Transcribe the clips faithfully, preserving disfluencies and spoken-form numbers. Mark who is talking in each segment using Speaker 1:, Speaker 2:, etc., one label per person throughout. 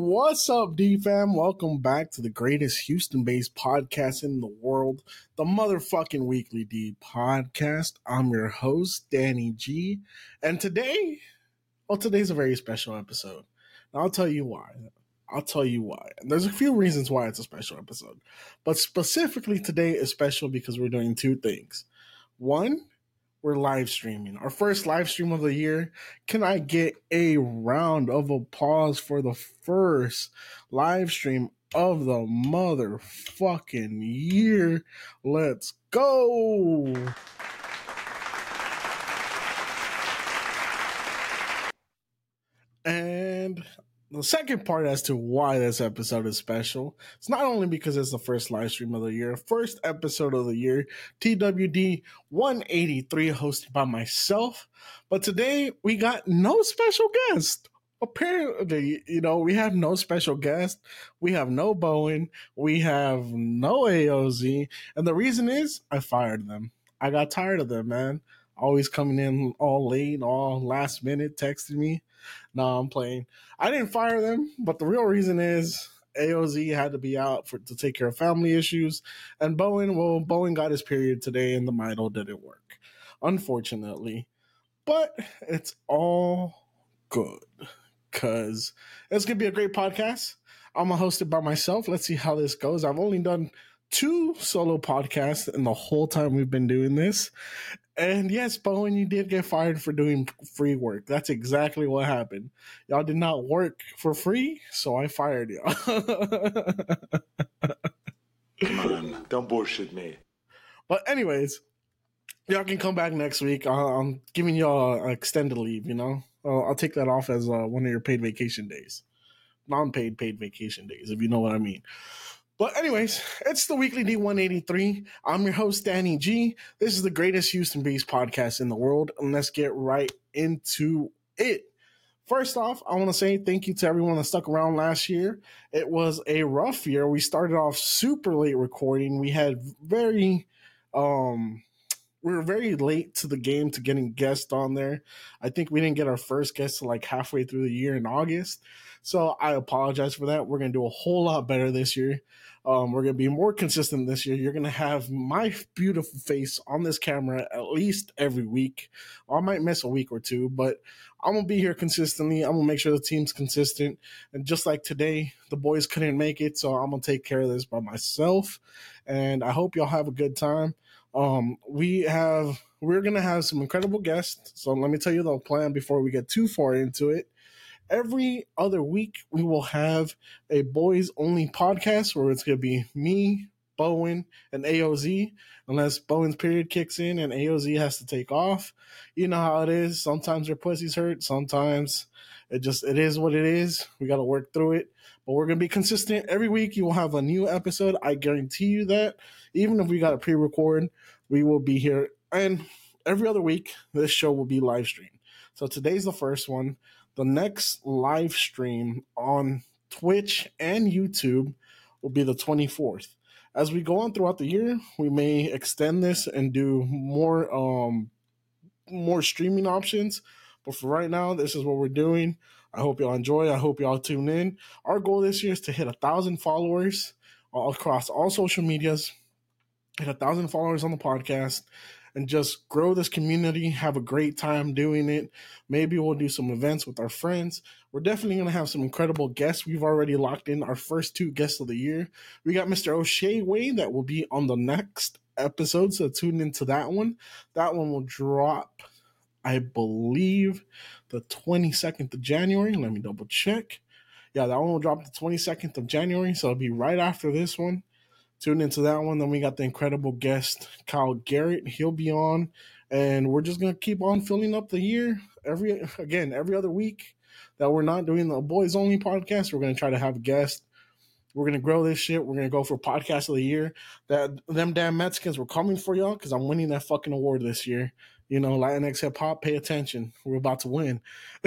Speaker 1: What's up, D-Fam? Welcome back to the greatest Houston-based podcast in the world, the motherfucking Weekly D podcast. I'm your host, Danny G. And today, well, today's a very special episode. And I'll tell you why. I'll tell you why. And there's a few reasons why it's a special episode. But specifically today is special because we're doing two things. One, we're live streaming. Our first live stream of the year. Can I get a round of applause for the first live stream of the motherfucking year? Let's go! And the second part as to why this episode is special, it's not only because it's the first live stream of the year, first episode of the year, T W D one eighty-three, hosted by myself, but today we got no special guest. Apparently, you know, we have no special guest, we have no Bowen, we have no A O Z, and the reason is I fired them. I got tired of them, man. Always coming in all late, all last minute, texting me. No, I'm playing. I didn't fire them, but the real reason is A O Z had to be out for to take care of family issues, and Bowen, well, Bowen got his period today, and the Mito didn't work, unfortunately. But it's all good, because it's going to be a great podcast. I'm going to host it by myself. Let's see how this goes. I've only done two solo podcasts in the whole time we've been doing this. And yes, Bowen, you did get fired for doing free work. That's exactly what happened. Y'all did not work for free, so I fired y'all.
Speaker 2: Come on, don't bullshit me.
Speaker 1: But anyways, y'all can come back next week. Uh, I'm giving y'all an extended leave, you know? Uh, I'll take that off as uh, one of your paid vacation days. Non-paid paid vacation days, if you know what I mean. But anyways, it's the Weekly D one eighty-three. I'm your host, Danny G. This is the greatest Houston-based podcast in the world, and let's get right into it. First off, I want to say thank you to everyone that stuck around last year. It was a rough year. We started off super late recording. We had very... um. We were very late to the game to getting guests on there. I think we didn't get our first guest till like halfway through the year in August. So I apologize for that. We're going to do a whole lot better this year. Um, we're going to be more consistent this year. You're going to have my beautiful face on this camera at least every week. I might miss a week or two, but I'm going to be here consistently. I'm going to make sure the team's consistent. And just like today, the boys couldn't make it, so I'm going to take care of this by myself. And I hope y'all have a good time. Um, we have, we're going to have some incredible guests. So let me tell you the plan before we get too far into it. Every other week, we will have a boys only podcast where it's going to be me, Bowen, and A O Z, unless Bowen's period kicks in and A O Z has to take off. You know how it is. Sometimes their pussies hurt. Sometimes it just, it is what it is. We got to work through it. But we're going to be consistent. Every week you will have a new episode. I guarantee you that. Even if we got a pre-record, we will be here. And every other week, this show will be live streamed. So today's the first one. The next live stream on Twitch and YouTube will be the twenty-fourth. As we go on throughout the year, we may extend this and do more um, more streaming options. But for right now, this is what we're doing. I hope y'all enjoy. I hope y'all tune in. Our goal this year is to hit a thousand followers all across all social medias, hit a thousand followers on the podcast, and just grow this community, have a great time doing it. Maybe we'll do some events with our friends. We're definitely going to have some incredible guests. We've already locked in our first two guests of the year. We got Mister O'Shea Wade that will be on the next episode, so tune into that one. That one will drop, I believe, the twenty-second of January. Let me double check. Yeah, that one will drop the twenty-second of January, so it'll be right after this one. Tune into that one. Then we got the incredible guest, Kyle Garrett. He'll be on, and we're just going to keep on filling up the year. Every Again, every other week that we're not doing the boys only podcast, we're going to try to have a guest. We're going to grow this shit. We're going to go for podcast of the year. That Them damn Mexicans were coming for y'all because I'm winning that fucking award this year. You know, Latinx hip hop, pay attention. We're about to win.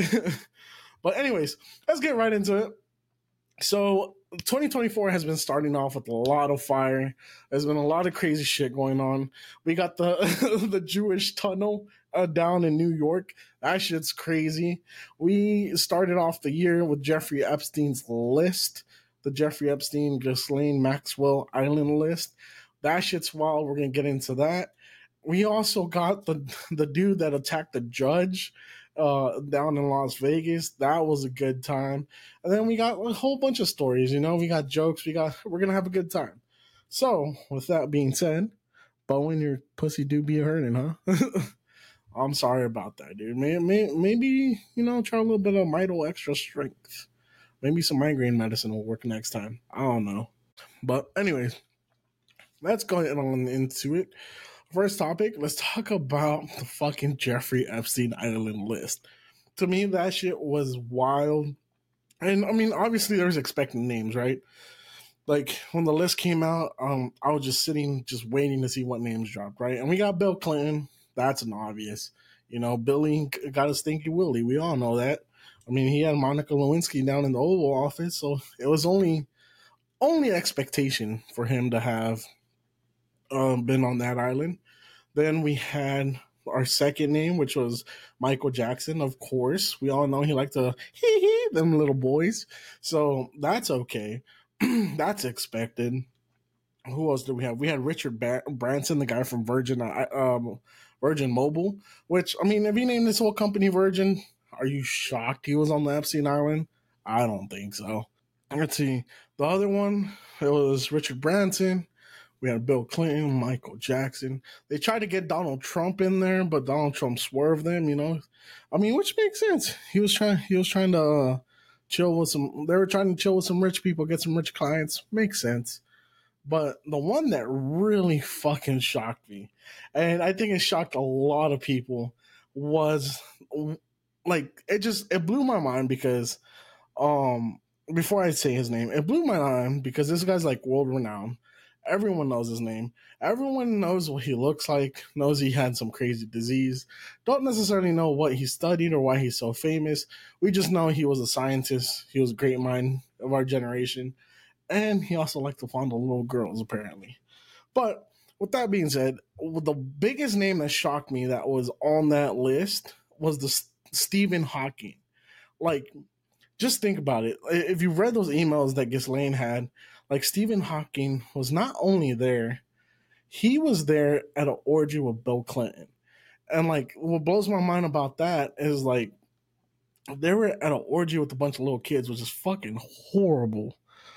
Speaker 1: But anyways, let's get right into it. So twenty twenty-four has been starting off with a lot of fire. There's been a lot of crazy shit going on. We got the the Jewish tunnel uh, down in New York. That shit's crazy. We started off the year with Jeffrey Epstein's list, the Jeffrey Epstein, Ghislaine Maxwell Island list. That shit's wild. We're gonna get into that. We also got the the dude that attacked the judge uh, down in Las Vegas. That was a good time. And then we got a whole bunch of stories. You know, we got jokes. We got we're gonna have a good time. So, with that being said, Bowen, your pussy do be hurting, huh? I'm sorry about that, dude. Maybe, maybe, you know, try a little bit of Midol extra strength. Maybe some migraine medicine will work next time. I don't know. But anyways, let's go on into it. First topic, let's talk about the fucking Jeffrey Epstein Island list. To me, that shit was wild. And I mean, obviously there was expecting names, right? Like when the list came out, um, I was just sitting, just waiting to see what names dropped, right? And we got Bill Clinton. That's an obvious. You know, Billy got a stinky willy. We all know that. I mean, he had Monica Lewinsky down in the Oval Office, so it was only only expectation for him to have um, been on that island. Then we had our second name, which was Michael Jackson. Of course, we all know he liked to hee hee them little boys, so that's okay. That's expected. Who else did we have? We had Richard ba- Branson, the guy from Virgin, uh, um, Virgin Mobile. Which, I mean, if he named this whole company Virgin, are you shocked he was on the Epstein Island? I don't think so. Let's see. The other one, it was Richard Branson. We had Bill Clinton, Michael Jackson. They tried to get Donald Trump in there, but Donald Trump swerved them. You know, I mean, which makes sense. He was trying. He was trying to uh, chill with some. They were trying to chill with some rich people, get some rich clients. Makes sense. But the one that really fucking shocked me, and I think it shocked a lot of people, was like it just it blew my mind because um before I say his name, it blew my mind because this guy's like world renowned. Everyone knows his name. Everyone knows what he looks like, knows he had some crazy disease. Don't necessarily know what he studied or why he's so famous. We just know he was a scientist. He was a great mind of our generation. And he also liked to fondle little girls, apparently. But with that being said, the biggest name that shocked me that was on that list was the S- Stephen Hawking. Like, just think about it. If you read those emails that Ghislaine had, like Stephen Hawking was not only there, he was there at an orgy with Bill Clinton. And like what blows my mind about that is like they were at an orgy with a bunch of little kids, which is fucking horrible.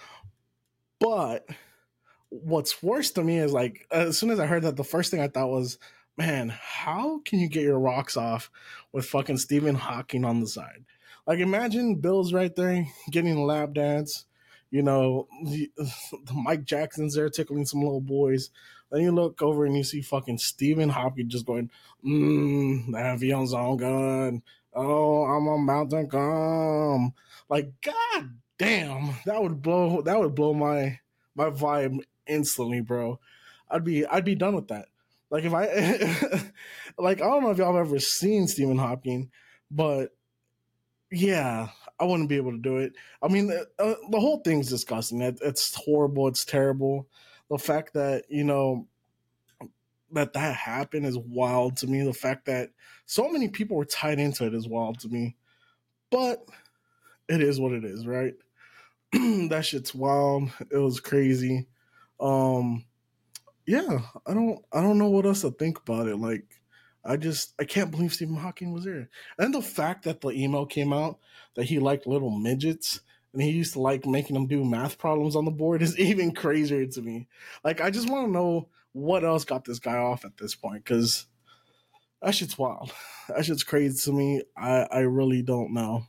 Speaker 1: But what's worse to me is like as soon as I heard that, the first thing I thought was, man, how can you get your rocks off with fucking Stephen Hawking on the side? Like imagine Bill's right there getting a lap dance. You know, the, the Mike Jackson's there tickling some little boys. Then you look over and you see fucking Stephen Hawking just going, mmm, the avions on gun. Oh, I'm about to come. Like, god damn, that would blow that would blow my my vibe instantly, bro. I'd be I'd be done with that. Like if I like I don't know if y'all have ever seen Stephen Hawking, but yeah, I wouldn't be able to do it. I mean, the, uh, the whole thing's disgusting. It, it's horrible. It's terrible. The fact that, you know, that that happened is wild to me. The fact that so many people were tied into it is wild to me. But it is what it is, right? That shit's wild. It was crazy. Um, yeah, I don't, I don't know what else to think about it. Like, I just I can't believe Stephen Hawking was there. And the fact that the email came out that he liked little midgets and he used to like making them do math problems on the board is even crazier to me. Like I just want to know what else got this guy off at this point because that shit's wild. That shit's crazy to me. I, I really don't know.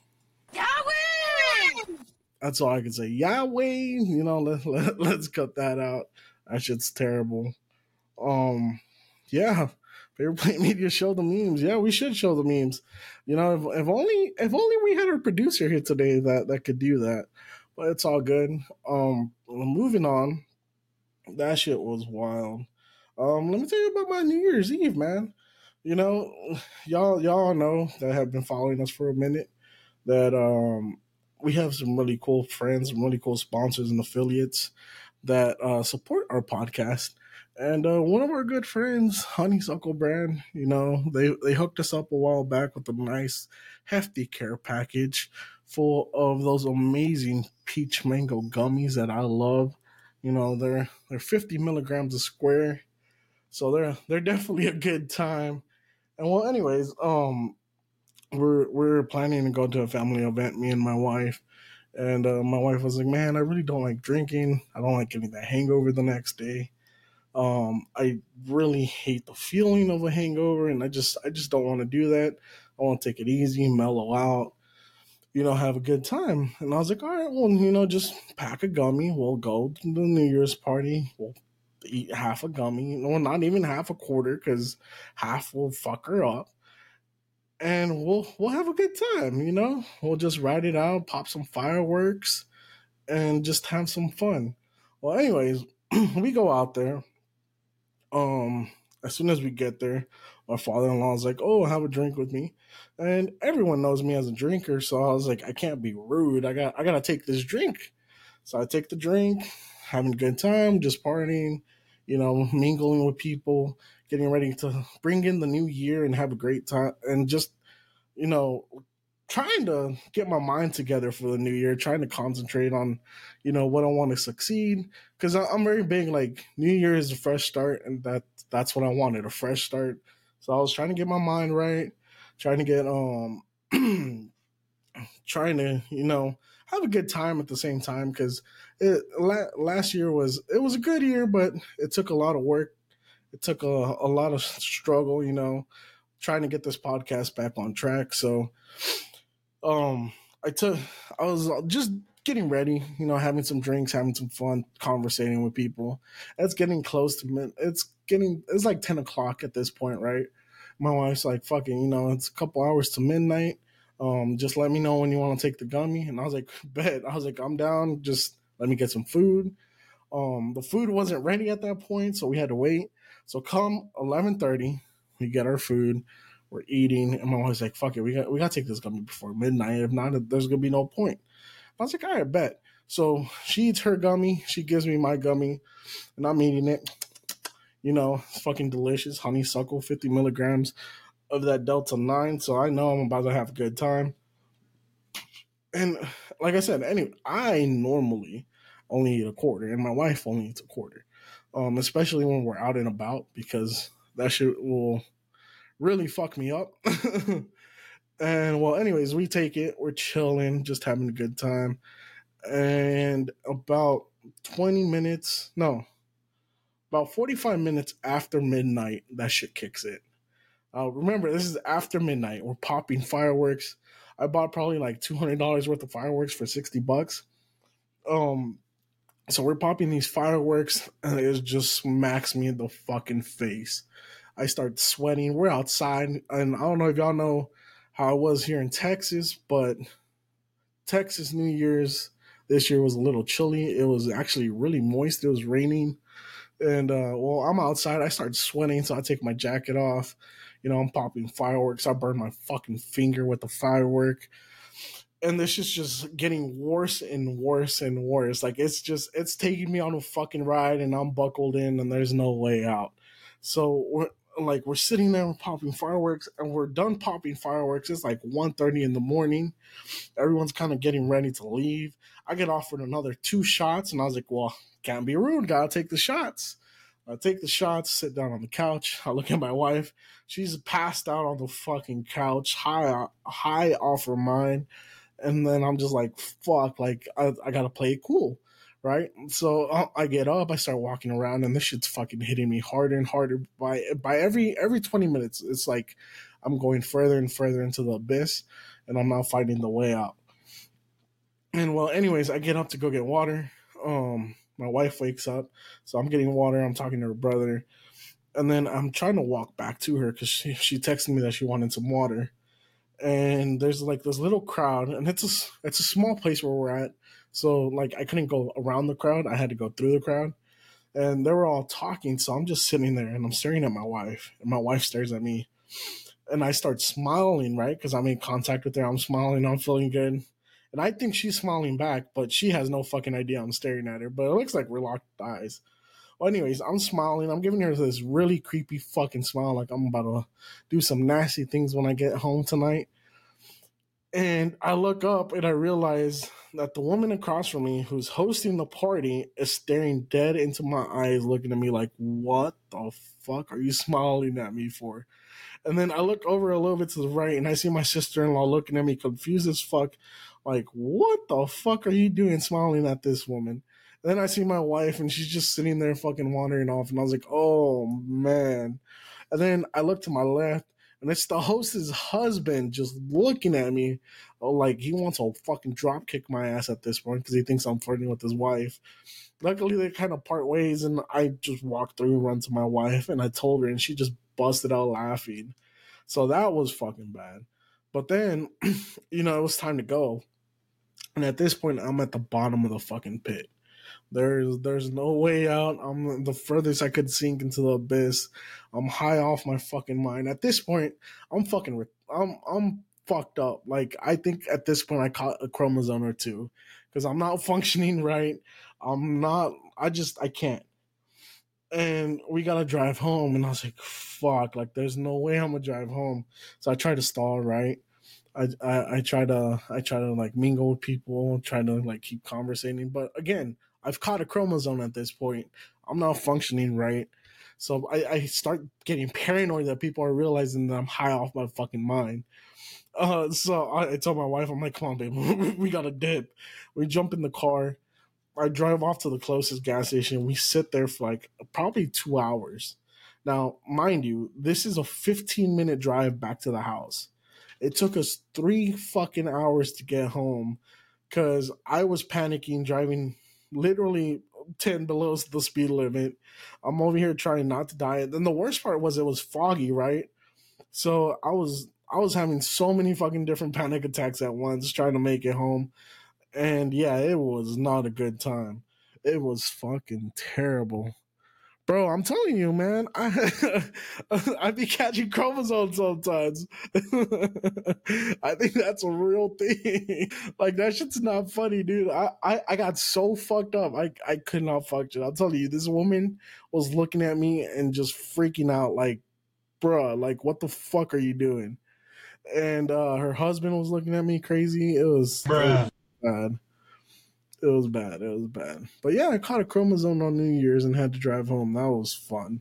Speaker 1: Yahweh! That's all I can say. Yahweh! You know, let, let, let's cut that out. That shit's terrible. Um, yeah. Favorite Play Media show the memes. Yeah, we should show the memes. You know, if, if only if only we had our producer here today that, that could do that. But it's all good. Um, moving on. That shit was wild. Um, let me tell you about my New Year's Eve, man. You know, y'all y'all know that have been following us for a minute that um we have some really cool friends, some really cool sponsors and affiliates that uh, support our podcast. And uh, one of our good friends, Honeysuckle Brand, you know, they, they hooked us up a while back with a nice, hefty care package full of those amazing peach mango gummies that I love. You know, they're they're fifty milligrams a square, so they're they're definitely a good time. And well, anyways, um, we're we're planning to go to a family event, me and my wife. And uh, my wife was like, "Man, I really don't like drinking. I don't like getting the hangover the next day." Um, I really hate the feeling of a hangover, and I just I just don't want to do that. I want to take it easy, mellow out, you know, have a good time. And I was like, all right, well, you know, just pack a gummy. We'll go to the New Year's party. We'll eat half a gummy. No, not even half a quarter, because half will fuck her up. And we'll we'll have a good time, you know. We'll just ride it out, pop some fireworks, and just have some fun. Well, anyways, we go out there. Um, as soon as we get there, my father-in-law is like, "Oh, have a drink with me," and everyone knows me as a drinker, so I was like, "I can't be rude. I got, I gotta take this drink." So I take the drink, having a good time, just partying, you know, mingling with people, getting ready to bring in the new year and have a great time, and just, you know, trying to get my mind together for the new year, trying to concentrate on, you know, what I want to succeed. Because I'm very big, like, New Year is a fresh start, and that that's what I wanted, a fresh start. So I was trying to get my mind right, trying to get um trying to, you know, have a good time at the same time, because it la- last year was it was a good year, but it took a lot of work. It took a, a lot of struggle, you know, trying to get this podcast back on track. So um I took I was just getting ready, you know, having some drinks, having some fun, conversating with people. It's getting close to mid. It's getting it's like ten o'clock at this point, right? My wife's like, "Fucking, you know, it's a couple hours to midnight. Um, just let me know when you want to take the gummy." And I was like, "Bet." I was like, "I'm down. Just let me get some food." Um, the food wasn't ready at that point, so we had to wait. So come eleven thirty, we get our food. We're eating, and my wife's like, "Fuck it, we got we got to take this gummy before midnight. If not, there's gonna be no point." I was like, "All right, bet." So she eats her gummy, she gives me my gummy, and I'm eating it. You know, it's fucking delicious. Honeysuckle, fifty milligrams of that Delta nine. So I know I'm about to have a good time. And like I said, anyway, I normally only eat a quarter, and my wife only eats a quarter, um, especially when we're out and about, because that shit will really fuck me up. And well, anyways, we take it. We're chilling, just having a good time. And about twenty minutes, no, about forty-five minutes after midnight, that shit kicks in. Uh, remember, this is after midnight. We're popping fireworks. I bought probably like two hundred dollars worth of fireworks for sixty bucks. Um, so we're popping these fireworks, and it just smacks me in the fucking face. I start sweating. We're outside, and I don't know if y'all know how it was here in Texas, but Texas New Year's this year was a little chilly. It was actually really moist. It was raining. And uh, well, I'm outside. I start sweating, so I take my jacket off. You know, I'm popping fireworks. I burn my fucking finger with the firework. And this is just getting worse and worse and worse. Like, it's just, it's taking me on a fucking ride, and I'm buckled in, and there's no way out. So we're like, we're sitting there popping fireworks, and we're done popping fireworks. It's like one thirty in the morning. Everyone's kind of getting ready to leave. I get offered another two shots, and I was like, well, can't be rude. Gotta take the shots. I take the shots, sit down on the couch. I look at my wife. She's passed out on the fucking couch, high, high off her mind. And then I'm just like, fuck, like, I, I gotta play it cool, right? So I, I get up, I start walking around, and this shit's fucking hitting me harder and harder. By by every every twenty minutes, it's like I'm going further and further into the abyss, and I'm not finding the way out. And well, anyways, I get up to go get water. Um, my wife wakes up, so I'm getting water. I'm talking to her brother, and then I'm trying to walk back to her because she she texted me that she wanted some water. And there's like this little crowd, and it's a it's a small place where we're at. So like I couldn't go around the crowd; I had to go through the crowd. And they were all talking, so I'm just sitting there and I'm staring at my wife, and my wife stares at me, and I start smiling, right? Because I'm in contact with her. I'm smiling. I'm feeling good. And I think she's smiling back, but she has no fucking idea I'm staring at her. But it looks like we're locked eyes. Well, anyways, I'm smiling. I'm giving her this really creepy fucking smile, like I'm about to do some nasty things when I get home tonight. And I look up and I realize that the woman across from me who's hosting the party is staring dead into my eyes, looking at me like, what the fuck are you smiling at me for? And then I look over a little bit to the right and I see my sister-in-law looking at me confused as fuck, like, what the fuck are you doing smiling at this woman? And then I see my wife and she's just sitting there fucking wandering off. And I was like, oh, man. And then I look to my left and it's the host's husband just looking at me like he wants to fucking drop kick my ass at this point because he thinks I'm flirting with his wife. Luckily, they kind of part ways, and I just walked through, run to my wife, and I told her, and she just busted out laughing. So that was fucking bad. But then, you know, it was time to go. And at this point, I'm at the bottom of the fucking pit. There's there's no way out. I'm the furthest I could sink into the abyss. I'm high off my fucking mind. At this point, I'm fucking I'm I'm fucked up. Like I think at this point I caught a chromosome or two because I'm not functioning right. I'm not. I just I can't. And we gotta drive home, and I was like, fuck. Like there's no way I'm gonna drive home. So I try to stall right. I, I, I try to I try to like mingle with people, try to like keep conversating. But again, I've caught a chromosome at this point. I'm not functioning right. So I, I start getting paranoid that people are realizing that I'm high off my fucking mind. Uh, so I, I tell my wife, I'm like, come on, babe, we got to dip. We jump in the car. I drive off to the closest gas station. We sit there for like probably two hours. Now, mind you, this is a fifteen minute drive back to the house. It took us three fucking hours to get home because I was panicking, driving literally ten below the speed limit. I'm over here trying not to die. And then the worst part was it was foggy, right? So I was I was having so many fucking different panic attacks at once trying to make it home. And yeah, it was not a good time. It was fucking terrible. Bro, I'm telling you, man, I I be catching chromosomes sometimes. I think that's a real thing. Like that shit's not funny, dude. I, I, I got so fucked up. I, I could not function. I'll tell you, this woman was looking at me and just freaking out, like, bruh, like what the fuck are you doing? And uh, her husband was looking at me crazy. It was, it was bad. It was bad. It was bad. But yeah, I caught a chromosome on New Year's and had to drive home. That was fun.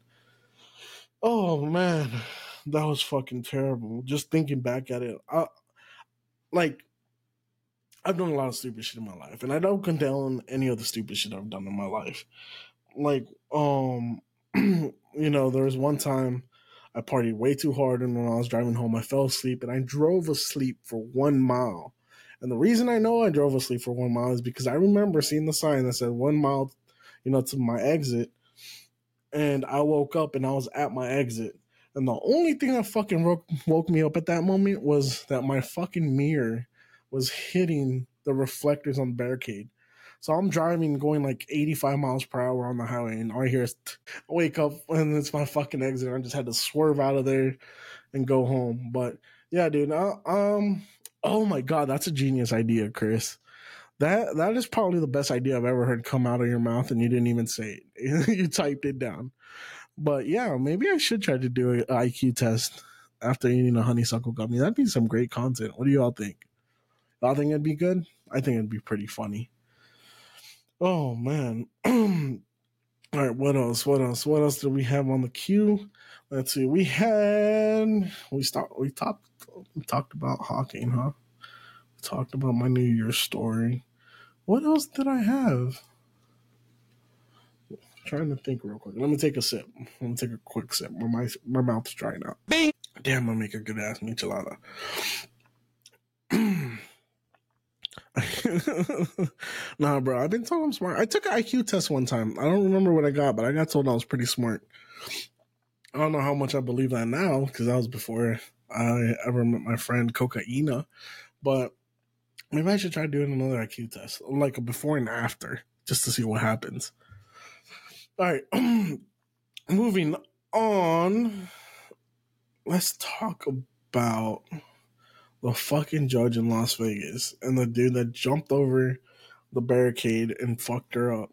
Speaker 1: Oh man, that was fucking terrible. Just thinking back at it, I, like I've done a lot of stupid shit in my life, and I don't condone any of the stupid shit I've done in my life. Like, um, you know, there was one time I partied way too hard, and when I was driving home, I fell asleep, and I drove asleep for one mile. And the reason I know I drove asleep for one mile is because I remember seeing the sign that said one mile, you know, to my exit. And I woke up and I was at my exit. And the only thing that fucking woke, woke me up at that moment was that my fucking mirror was hitting the reflectors on the barricade. So I'm driving going like eighty-five miles per hour on the highway, and all I hear is t- I wake up and it's my fucking exit. I just had to swerve out of there and go home. But yeah, dude, uh, um, oh my god, that's a genius idea, Chris. That that is probably the best idea I've ever heard come out of your mouth, and you didn't even say it. You typed it down. But yeah, maybe I should try to do an I Q test after eating a honeysuckle gummy. That'd be some great content. What do y'all think? Y'all think it'd be good? I think it'd be pretty funny. Oh man. All right, what else? What else? What else do we have on the queue? Let's see. We had we stopped we talked we talked about Hawking, huh? We talked about my New Year's story. What else did I have? I'm trying to think real quick. Let me take a sip. Let me take a quick sip. My my mouth's drying out. Bing. Damn, I make a good ass michelada. Nah, bro, I've been told I'm smart. I took an I Q test one time. I don't remember what I got, but I got told I was pretty smart. I don't know how much I believe that now because that was before I ever met my friend Cocaina. But maybe I should try doing another I Q test, like a before and after, just to see what happens. All right, moving on. Let's talk about the fucking judge in Las Vegas and the dude that jumped over the barricade and fucked her up.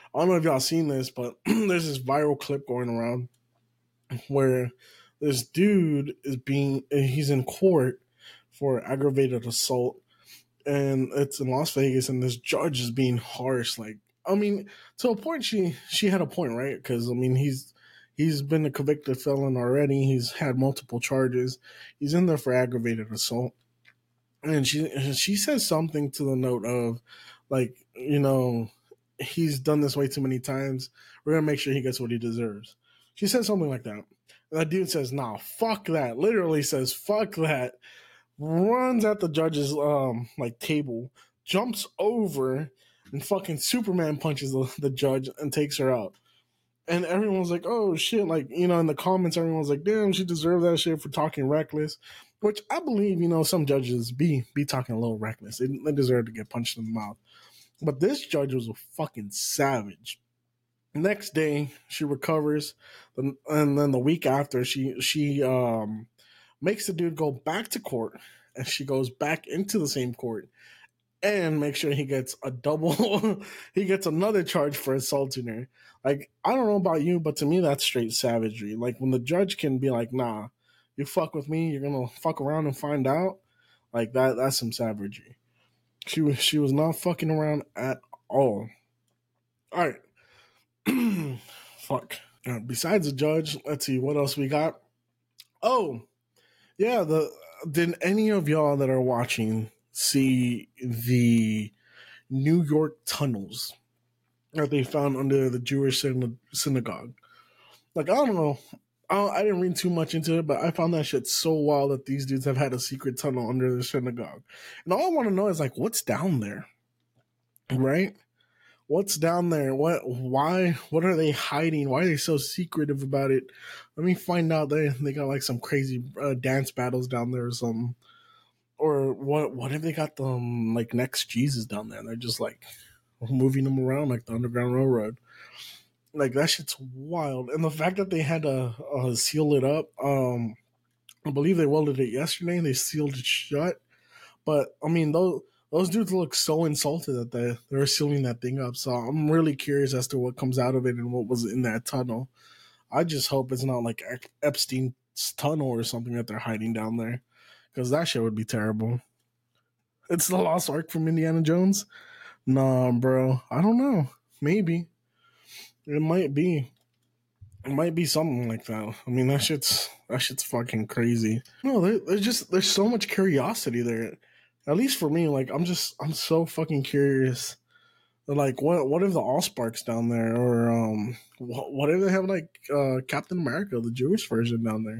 Speaker 1: I don't know if y'all seen this, but there's this viral clip going around where this dude is being he's in court for aggravated assault, and it's in Las Vegas, and this judge is being harsh. Like, I mean, to a point, she she had a point, right? Because I mean, he's he's been a convicted felon already. He's had multiple charges. He's in there for aggravated assault, and she she says something to the note of, like, you know, he's done this way too many times. We're gonna make sure he gets what he deserves. She says something like that. And that dude says, "Nah, fuck that." Literally says, "Fuck that." Runs at the judge's um like table, jumps over, and fucking Superman punches the, the judge and takes her out. And everyone's like, "Oh shit!" Like, you know, in the comments, everyone's like, "Damn, she deserved that shit for talking reckless." Which I believe, you know, some judges be be talking a little reckless. They, they deserve to get punched in the mouth. But this judge was a fucking savage. Next day, she recovers, and then the week after, she she um makes the dude go back to court, and she goes back into the same court and make sure he gets a double. He gets another charge for assaulting her. Like, I don't know about you, but to me, that's straight savagery. Like, when the judge can be like, "Nah, you fuck with me, you're gonna fuck around and find out." Like that, that's some savagery. She was she was not fucking around at all. All right. Fuck. Uh, besides the judge, let's see what else we got. Oh, yeah. The did any of y'all that are watching see the New York tunnels that they found under the Jewish synagogue? Like, I don't know. I, I didn't read too much into it, but I found that shit so wild that these dudes have had a secret tunnel under the synagogue. And all I want to know is, like, what's down there, right? What's down there? What? Why? What are they hiding? Why are they so secretive about it? Let me find out. They they got like some crazy uh, dance battles down there or something. Or what? What if they got them like next Jesus down there? And they're just like moving them around like the Underground Railroad. Like, that shit's wild. And the fact that they had to uh, seal it up. Um, I believe they welded it yesterday and they sealed it shut. But I mean, those. Those dudes look so insulted that they, they're sealing that thing up. So I'm really curious as to what comes out of it and what was in that tunnel. I just hope it's not like Epstein's tunnel or something that they're hiding down there, because that shit would be terrible. It's the Lost Ark from Indiana Jones? Nah, bro. I don't know. Maybe. It might be. It might be something like that. I mean, that shit's, that shit's fucking crazy. No, there, there's just, there's so much curiosity there. At least for me, like, I'm just, I'm so fucking curious. Like, what, what if the Allsparks down there, or um, what, what if they have like uh, Captain America, the Jewish version down there?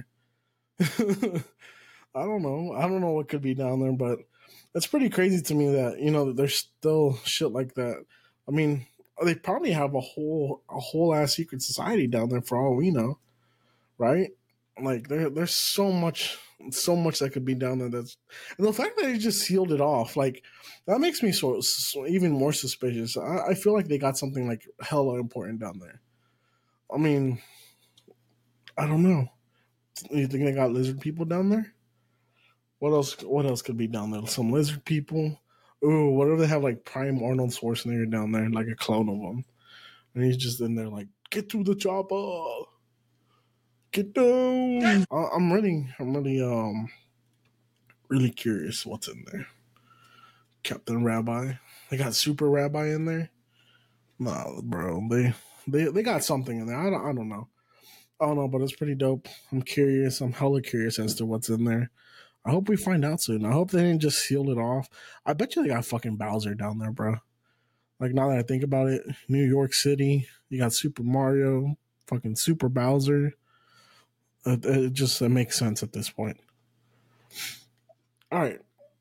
Speaker 1: I don't know. I don't know what could be down there, but it's pretty crazy to me that, you know, there's still shit like that. I mean, they probably have a whole, a whole ass secret society down there for all we know, right? Like, there, there's so much, so much that could be down there. That's, and the fact that they just sealed it off, like, that makes me so, so even more suspicious. I, I feel like they got something like hella important down there. I mean, I don't know. You think they got lizard people down there? What else? What else could be down there? Some lizard people. Ooh, what if they have like Prime Arnold Schwarzenegger down there, like a clone of him, and he's just in there like, "Get to the chopper, get down." I, I'm really, I'm really, um, really curious what's in there. Captain Rabbi. They got Super Rabbi in there. Nah, bro, they, they, they got something in there. I don't, I don't know. I don't know, but it's pretty dope. I'm curious. I'm hella curious as to what's in there. I hope we find out soon. I hope they didn't just seal it off. I bet you they got fucking Bowser down there, bro. Like, now that I think about it, New York City, you got Super Mario, fucking Super Bowser. It, it just it makes sense at this point. All right.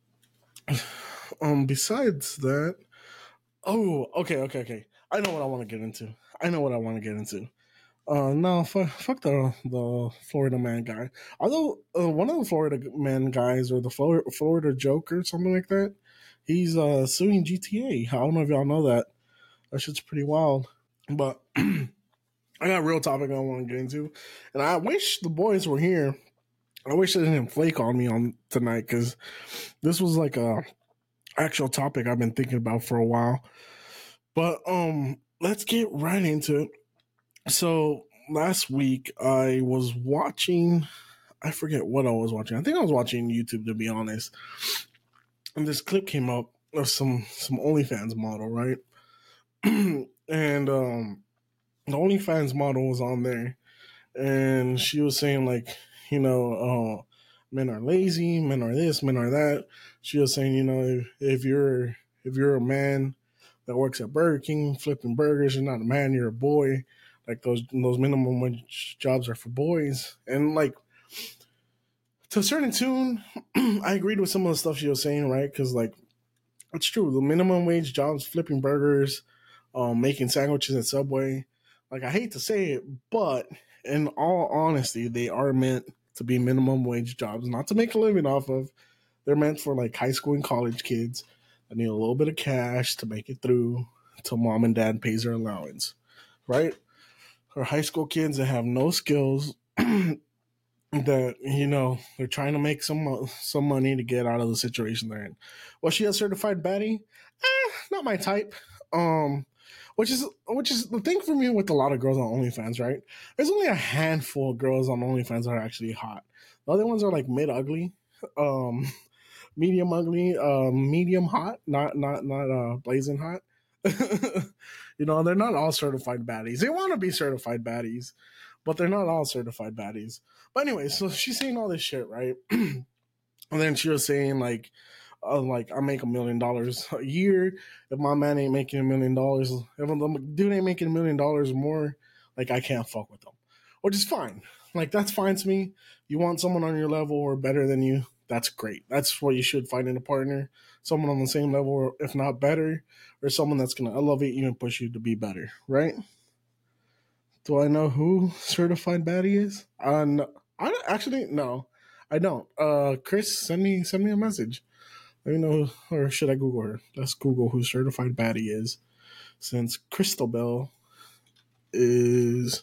Speaker 1: Um. Besides that, oh, okay, okay, okay. I know what I want to get into. I know what I want to get into. Uh, no, fuck, fuck the the Florida Man guy. Although uh, one of the Florida Man guys, or the Florida, Florida Joker, something like that, he's uh suing G T A. I don't know if y'all know that. That shit's pretty wild. But I got a real topic I want to get into, and I wish the boys were here. I wish they didn't flake on me on tonight, because this was like a actual topic I've been thinking about for a while. But um. let's get right into it. So last week I was watching, I forget what I was watching. I think I was watching YouTube, to be honest. And this clip came up of some some OnlyFans model, right? and um, the OnlyFans model was on there, and she was saying like, you know, uh, men are lazy, men are this, men are that. She was saying, you know, if, if you're if you're a man that works at Burger King flipping burgers, you're not a man, you're a boy. Like those those minimum wage jobs are for boys, and like to a certain tune, I agreed with some of the stuff she was saying, right? Because like it's true, the minimum wage jobs, flipping burgers, um, making sandwiches at Subway. Like I hate to say it, but in all honesty, they are meant to be minimum wage jobs, not to make a living off of. They're meant for like high school and college kids that need a little bit of cash to make it through till mom and dad pays their allowance, right? Or high school kids that have no skills that, you know, they're trying to make some some money to get out of the situation they're in. Was she a certified baddie? Eh, not my type. Um, which is which is the thing for me with a lot of girls on OnlyFans, right? There's only a handful of girls on OnlyFans that are actually hot. The other ones are like mid ugly, um, medium ugly, uh, medium hot, not not not uh, blazing hot. You know, they're not all certified baddies. They want to be certified baddies, but they're not all certified baddies. But anyway, so she's saying all this shit, right? And then she was saying like, uh, like I make a million dollars a year. If my man ain't making a million dollars, if the dude ain't making a million dollars more, like I can't fuck with them, which is fine. Like that's fine to me. You want someone on your level or better than you, that's great. That's what you should find in a partner. Someone on the same level, or if not better, or someone that's going to elevate you and push you to be better, right? Do I know who certified baddie is? Uh, no, I don't, actually no, I don't. Uh, Chris, send me send me a message. Let me know, or should I Google her? Let's Google who certified baddie is, since Crystal Bell is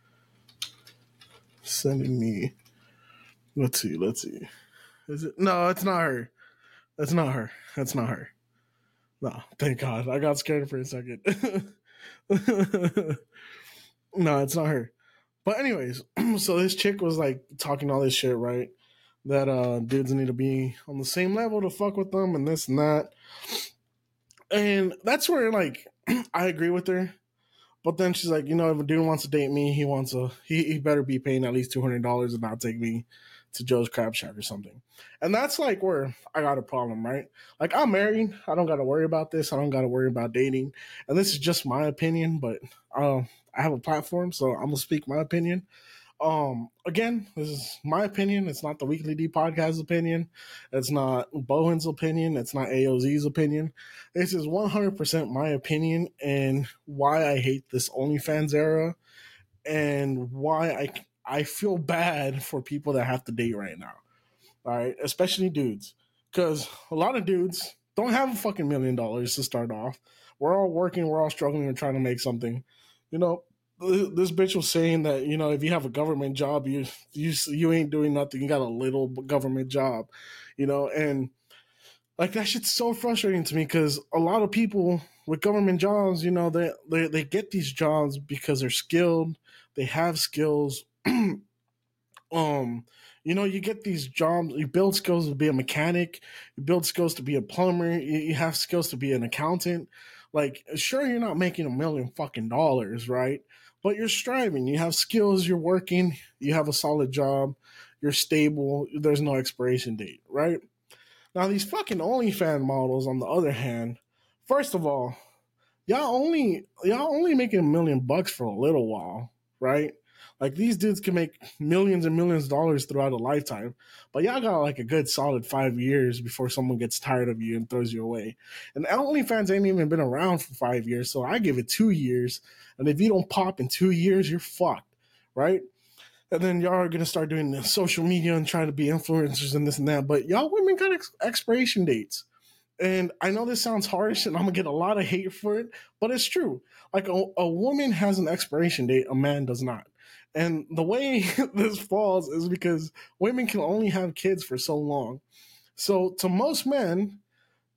Speaker 1: sending me. Let's see. Let's see. Is it? No, it's not her. That's not her. That's not her. No, thank God. I got scared for a second. No, it's not her. But anyways, so this chick was like talking all this shit, right? That uh dudes need to be on the same level to fuck with them and this and that. And that's where like I agree with her. But then she's like, you know, if a dude wants to date me, he wants a he, he better be paying at least two hundred dollars and not take me to Joe's Crab Shack or something. And that's like where I got a problem, right? Like I'm married, I don't got to worry about this. I don't got to worry about dating. And this is just my opinion, but uh, I have a platform, so I'm gonna speak my opinion. Um, again, this is my opinion. It's not the Weekly D podcast opinion. It's not Bowen's opinion. It's not A O Z's opinion. This is one hundred percent my opinion and why I hate this OnlyFans era and why I, I feel bad for people that have to date right now. All right, especially dudes. Because a lot of dudes don't have a fucking million dollars to start off. We're all working, we're all struggling and trying to make something. You know, this bitch was saying that, you know, if you have a government job, you you you ain't doing nothing. You got a little government job, you know, and like that shit's so frustrating to me because a lot of people with government jobs, you know, they they they get these jobs because they're skilled, they have skills. um, you know, you get these jobs, you build skills to be a mechanic, you build skills to be a plumber, you, you have skills to be an accountant. Like, sure, you're not making a million fucking dollars, right? But you're striving. You have skills, you're working, you have a solid job, you're stable, there's no expiration date, right? Now, these fucking OnlyFans models, on the other hand, first of all, y'all only y'all only making a million bucks for a little while, right? Like these dudes can make millions and millions of dollars throughout a lifetime, but y'all got like a good solid five years before someone gets tired of you and throws you away. And OnlyFans ain't even been around for five years, so I give it two years. And if you don't pop in two years, you're fucked, right? And then y'all are gonna start doing the social media and trying to be influencers and this and that. But y'all women got ex- expiration dates. And I know this sounds harsh and I'm gonna get a lot of hate for it, but it's true. Like a, a woman has an expiration date, a man does not. And the way this falls is because women can only have kids for so long. So to most men,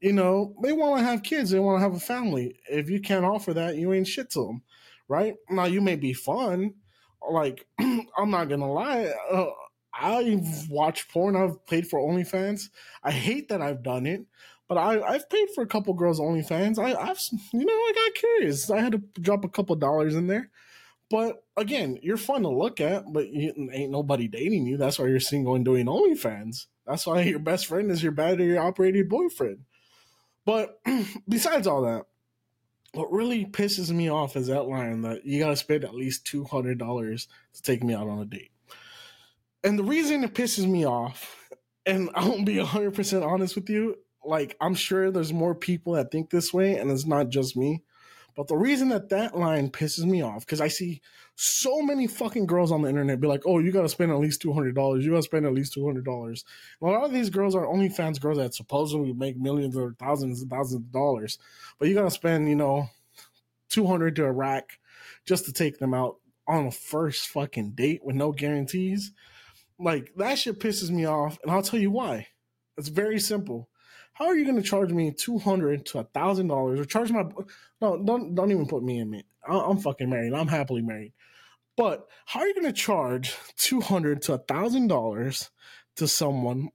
Speaker 1: you know, they want to have kids, they want to have a family. If you can't offer that, you ain't shit to them, right? Now, you may be fun. Like, I'm not gonna lie. Uh, I've watched porn. I've paid for OnlyFans. I hate that I've done it, but I, I've paid for a couple girls' OnlyFans. I, I've, you know, I got curious. I had to drop a couple dollars in there. But again, you're fun to look at, but you, ain't nobody dating you. That's why you're single and doing OnlyFans. That's why your best friend is your battery operated boyfriend. But besides all that, what really pisses me off is that line that you gotta spend at least two hundred dollars to take me out on a date. And the reason it pisses me off, and I won't be one hundred percent honest with you, like, I'm sure there's more people that think this way, and it's not just me. But the reason that that line pisses me off, because I see so many fucking girls on the internet be like, oh, you got to spend at least two hundred dollars. You got to spend at least two hundred dollars. And a lot of these girls are OnlyFans girls that supposedly make millions or thousands and thousands of dollars. But you got to spend, you know, two hundred dollars to a rack just to take them out on a first fucking date with no guarantees. Like, that shit pisses me off. And I'll tell you why. It's very simple. How are you going to charge me two hundred dollars to one thousand dollars or charge my... No, don't don't even put me in it. I'm fucking married. I'm happily married. But how are you going to charge two hundred dollars to one thousand dollars to someone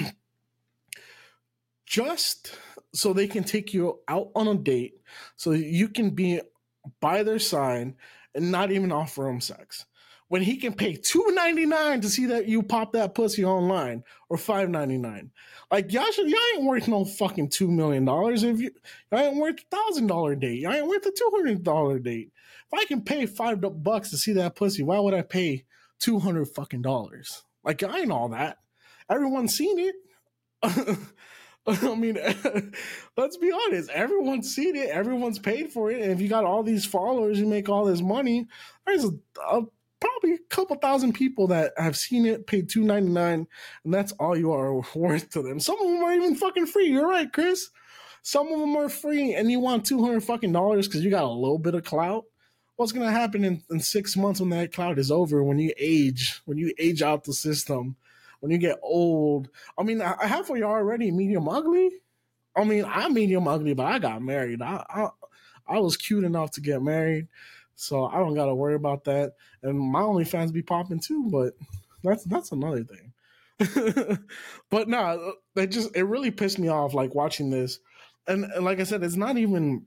Speaker 1: just so they can take you out on a date so you can be by their side and not even offer them sex? When he can pay two ninety-nine to see that you pop that pussy online, or five ninety-nine. Like, y'all should, y'all ain't worth no fucking two million dollars. If you, y'all ain't worth a thousand dollar date. Y'all ain't worth a two hundred dollar date. If I can pay five bucks to see that pussy, why would I pay two hundred fucking dollars? Like, I ain't all that. Everyone's seen it. I mean, let's be honest. Everyone's seen it. Everyone's paid for it. And if you got all these followers, you make all this money. There's a, a probably a couple thousand people that have seen it, paid two ninety-nine, and that's all you are worth to them. Some of them are even fucking free. You're right, Chris. Some of them are free, and you want two hundred fucking dollars because you got a little bit of clout. What's gonna happen in, in six months when that clout is over? When you age, when you age out the system, when you get old. I mean, I, half of you are already medium ugly. I mean, I'm medium ugly, but I got married. I I, I was cute enough to get married. So I don't got to worry about that. And my OnlyFans be popping too, but that's that's another thing. But no, nah, it just, it really pissed me off, like, watching this. And, and like I said, it's not even,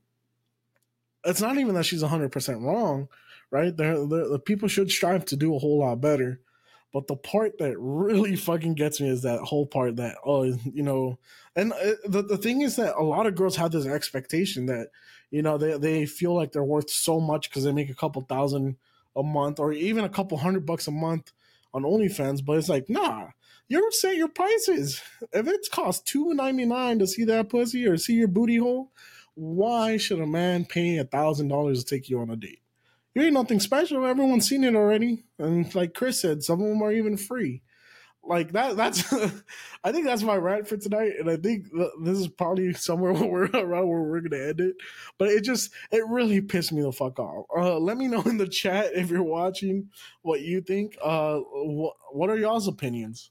Speaker 1: it's not even that she's one hundred percent wrong, right? They're, they're, the people should strive to do a whole lot better. But the part that really fucking gets me is that whole part that, oh, you know, and the, the thing is that a lot of girls have this expectation that, you know, they, they feel like they're worth so much because they make a couple thousand a month or even a couple hundred bucks a month on OnlyFans. But it's like, nah, you set your prices. If it's cost two ninety-nine to see that pussy or see your booty hole, why should a man pay a thousand dollars to take you on a date? You ain't nothing special. Everyone's seen it already. And like Chris said, some of them are even free. Like that, that's, I think that's my rant for tonight. And I think this is probably somewhere where we're around where we're going to end it. But it just, it really pissed me the fuck off. Uh, let me know in the chat if you're watching what you think. Uh, wh- what are y'all's opinions?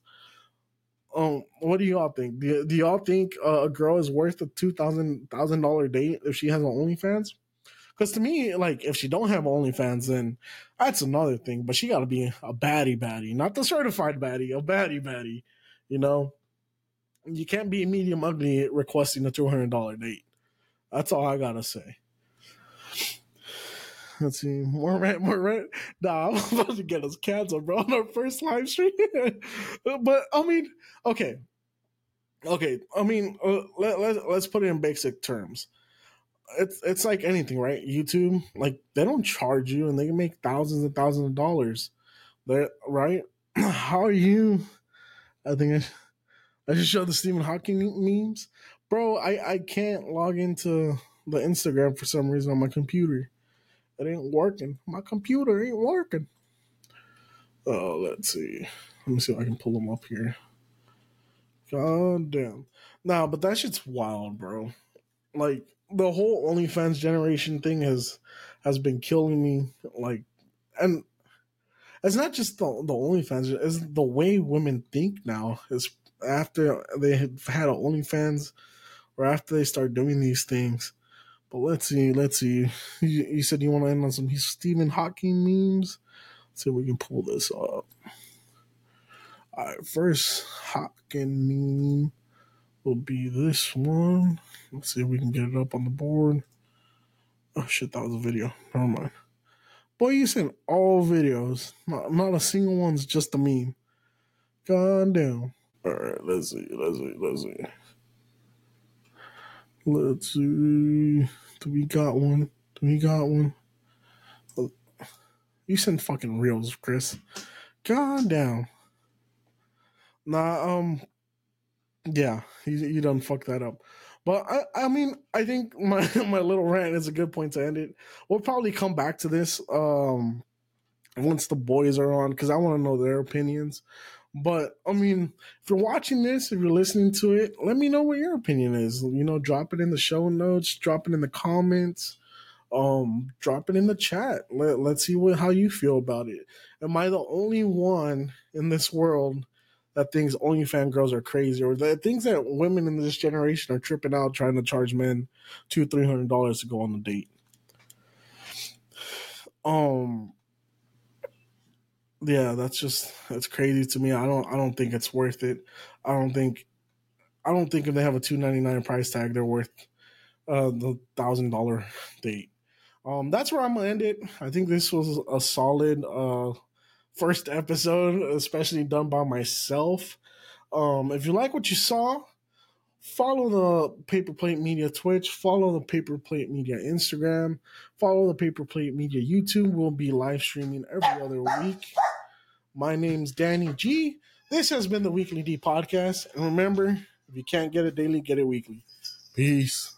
Speaker 1: Um, what do y'all think? Do, do y'all think uh, a girl is worth a two thousand dollars date if she has an OnlyFans? Because to me, like, if she don't have OnlyFans, then that's another thing. But she got to be a baddie baddie. Not the certified baddie, a baddie baddie. You know? You can't be medium ugly requesting a two hundred dollars date. That's all I got to say. Let's see. More rant, more rant. Nah, I'm about to get us canceled, bro, on our first live stream. But, I mean, okay. Okay, I mean, uh, let, let, let's put it in basic terms. It's it's like anything, right? YouTube, like, they don't charge you, and they can make thousands and thousands of dollars. They're, right? How are you? I think I, I should show the Stephen Hawking memes, bro. I I can't log into the Instagram for some reason on my computer. It ain't working. My computer ain't working. Oh, let's see. Let me see if I can pull them up here. God damn. Nah, but that shit's wild, bro. Like, the whole OnlyFans generation thing has has been killing me. Like, and it's not just the, the OnlyFans, it's the way women think now. Is after they have had an OnlyFans, or after they start doing these things. But let's see, let's see. You, you said you want to end on some Stephen Hawking memes. Let's see if we can pull this up. All right, first Hawking meme will be this one. Let's see if we can get it up on the board. Oh shit, that was a video. Never mind. Boy, you sent all videos. Not, not a single one's just a meme. God damn. Alright, let's see, let's see, let's see. Let's see. Do we got one? Do we got one? You send fucking reels, Chris. God damn. Nah, um, yeah, you, you done fucked that up. But I, I mean, I think my my little rant is a good point to end it. We'll probably come back to this um once the boys are on because I want to know their opinions. But I mean, if you're watching this, if you're listening to it, let me know what your opinion is. You know, drop it in the show notes, drop it in the comments, um, drop it in the chat. Let Let's see what how you feel about it. Am I the only one in this world that thinks OnlyFans girls are crazy, or that thinks that women in this generation are tripping out trying to charge men two, three hundred dollars to go on a date? Um, yeah, that's just that's crazy to me. I don't I don't think it's worth it. I don't think I don't think if they have a two ninety nine price tag, they're worth uh, the thousand dollar date. Um, that's where I'm gonna end it. I think this was a solid uh first episode, especially done by myself. Um, if you like what you saw, follow the Paper Plate Media Twitch, follow the Paper Plate Media Instagram, follow the Paper Plate Media YouTube. We'll be live streaming every other week. My name's Danny G. This has been the Weekly D Podcast. And remember, if you can't get it daily, get it weekly. Peace.